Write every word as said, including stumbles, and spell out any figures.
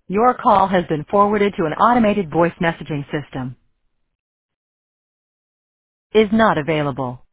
Your call has been forwarded to an automated voice messaging system. Is not available.